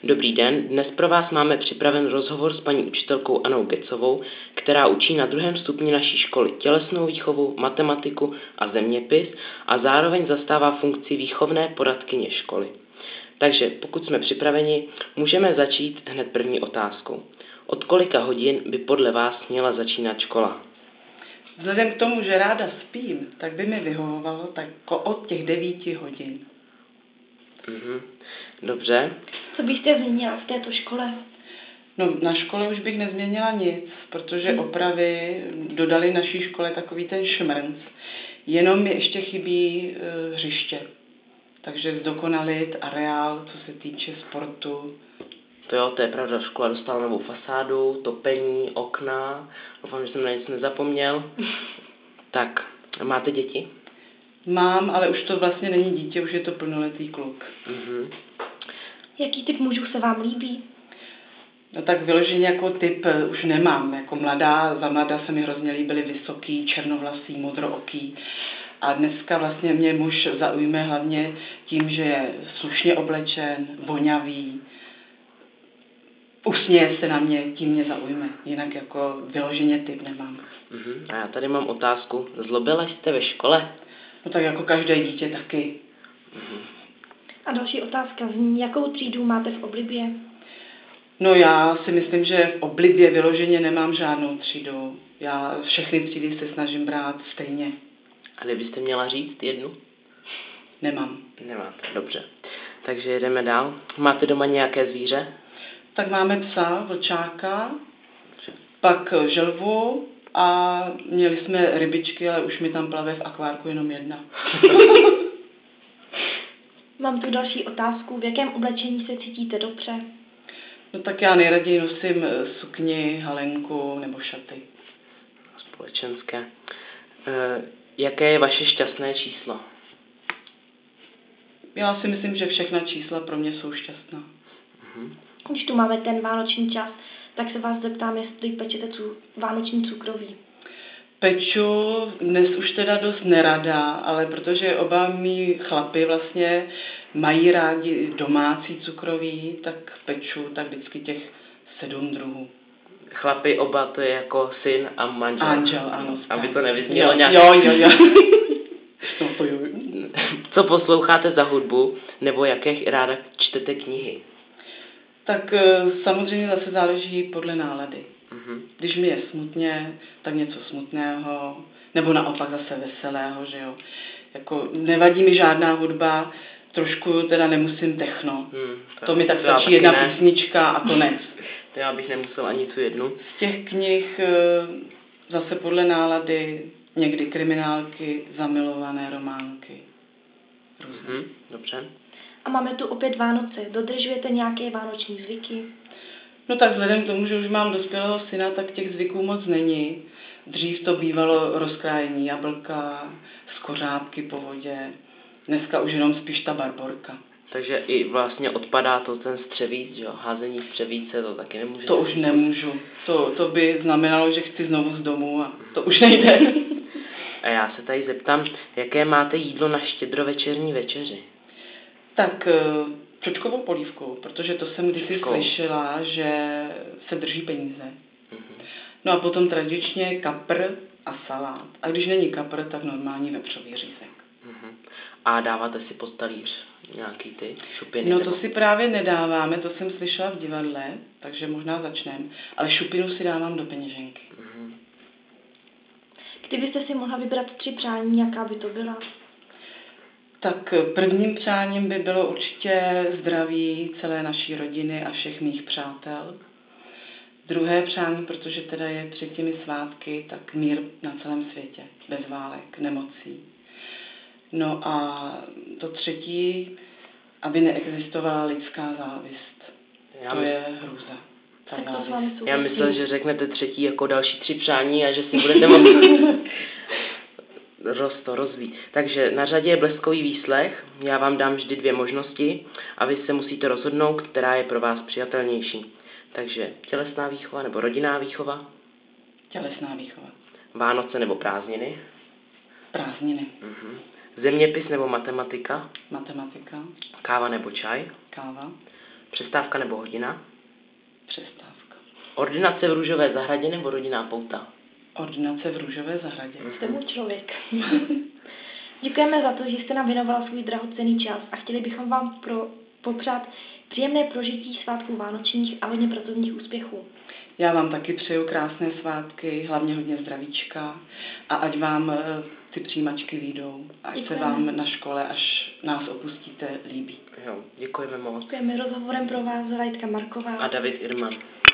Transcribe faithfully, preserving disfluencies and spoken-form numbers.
Dobrý den, dnes pro vás máme připraven rozhovor s paní učitelkou Annou Gecovou, která učí na druhém stupni naší školy tělesnou výchovu, matematiku a zeměpis a zároveň zastává funkci výchovné poradkyně školy. Takže pokud jsme připraveni, můžeme začít hned první otázkou. Od kolika hodin by podle vás měla začínat škola? Vzhledem k tomu, že ráda spím, tak by mi vyhovovalo tak od těch devíti hodin. Mhm. Dobře. Co byste změnila v této škole? No, na škole už bych nezměnila nic, protože opravy dodali naší škole takový ten šmrnc. Jenom mi ještě chybí e, hřiště. Takže zdokonalit areál, co se týče sportu. To jo, to je pravda, škola dostala novou fasádu, topení, okna. Doufám, že jsem na nic nezapomněl. Tak, máte děti? Mám, ale už to vlastně není dítě, už je to plnoletý kluk. Mhm. Jaký typ mužů se vám líbí? No tak vyloženě jako typ už nemám. Jako mladá, za mladá se mi hrozně líbily vysoký, černovlasý, modrooký. A dneska vlastně mě muž zaujme hlavně tím, že je slušně oblečen, voňavý, usměje se na mě, tím mě zaujme. Jinak jako vyloženě typ nemám. Mhm. A já tady mám otázku. Zlobila jste ve škole? No tak jako každé dítě taky. A další otázka zní, jakou třídu máte v oblibě? No já si myslím, že v oblibě vyloženě nemám žádnou třídu. Já všechny třídy se snažím brát stejně. A kdybyste měla říct jednu? Nemám. Nemáte, dobře. Takže jedeme dál. Máte doma nějaké zvíře? Tak máme psa, vlčáka, pak želvu a měli jsme rybičky, ale už mi tam plave v akvárku jenom jedna. Mám tu další otázku. V jakém oblečení se cítíte dobře? No tak já nejraději nosím sukni, halenku nebo šaty. Společenské. E, jaké je vaše šťastné číslo? Já si myslím, že všechna čísla pro mě jsou šťastná. Mhm. Když tu máme ten vánoční čas, tak se vás zeptám, jestli pečete cu- vánoční cukroví. Peču dnes už teda dost nerada, ale protože oba mý chlapy vlastně mají rádi domácí cukroví, tak peču tak vždycky těch sedm druhů. Chlapi oba, to je jako syn a manžel. Anžel, ano. Aby to nevyznělo jo, nějak. Jo, jo, jo. No, to jo. Co posloucháte za hudbu, nebo jaké ráda čtete knihy? Tak e, samozřejmě zase záleží podle nálady. Mhm. Když mi je smutně, tak něco smutného, nebo naopak zase veselého, že jo. Jako nevadí mi žádná hudba, trošku teda nemusím techno. Hmm, to, to mi tak to já stačí taky jedna ne. písnička a konec. To já bych nemusel ani tu jednu. Z těch knih e, zase podle nálady někdy kriminálky, zamilované románky. Různé. Mhm, dobře. A máme tu opět Vánoce. Dodržujete nějaké vánoční zvyky? No tak vzhledem k tomu, že už mám dospělého syna, tak těch zvyků moc není. Dřív to bývalo rozkrájení jablka, skořápky po vodě. Dneska už jenom spíš ta barborka. Takže i vlastně odpadá to ten střevíc, jo? Házení střevíce, to taky nemůžete. To už nemůžu. To, to by znamenalo, že chci znovu z domu a to už nejde. A já se tady zeptám, jaké máte jídlo na štědrovečerní večeři? Tak čočkovou polívku, protože to jsem kdysi Čočkou. slyšela, že se drží peníze. Mhm. No a potom tradičně kapr a salát. A když není kapr, tak normální vepřový řízek. Mhm. A dáváte si pod talíř nějaký ty šupiny? No nebo... to si právě nedáváme, to jsem slyšela v divadle, takže možná začneme. Ale šupinu si dávám do peněženky. Mhm. Kdybyste si mohla vybrat tři přání, jaká by to byla? Tak prvním přáním by bylo určitě zdraví celé naší rodiny a všech mých přátel. Druhé přání, protože teda je před těmi svátky, tak mír na celém světě, bez válek, nemocí. No a to třetí, aby neexistovala lidská závist. Já, To mysl... je hrůza. Ta Tak to s závist. vámi Já souhlasím. myslel, že řeknete třetí jako další tři přání a že si budete moct roz to rozvíjet. Takže na řadě je bleskový výslech. Já vám dám vždy dvě možnosti a vy se musíte rozhodnout, která je pro vás přijatelnější. Takže tělesná výchova nebo rodinná výchova, Tělesná výchova. Vánoce nebo prázdniny, Prázdniny. mhm. Zeměpis nebo matematika, Matematika. káva nebo čaj, Káva. Přestávka nebo hodina? Přestávka. Ordinace v růžové zahradě nebo rodinná pouta? Ordinace v růžové zahradě. Jste můj člověk. Děkujeme za to, že jste nám věnovala svůj drahocenný čas a chtěli bychom vám pro, popřát příjemné prožití svátků vánočních a hodně pracovních úspěchů. Já vám taky přeju krásné svátky, hlavně hodně zdravíčka a ať vám eh, ty přijímačky vyjdou, ať se Děkujeme. vám na škole, až nás opustíte, líbí. Jo, děkujeme moc. Děkujeme. Rozhovorem pro vás Radka Marková. A David Irman.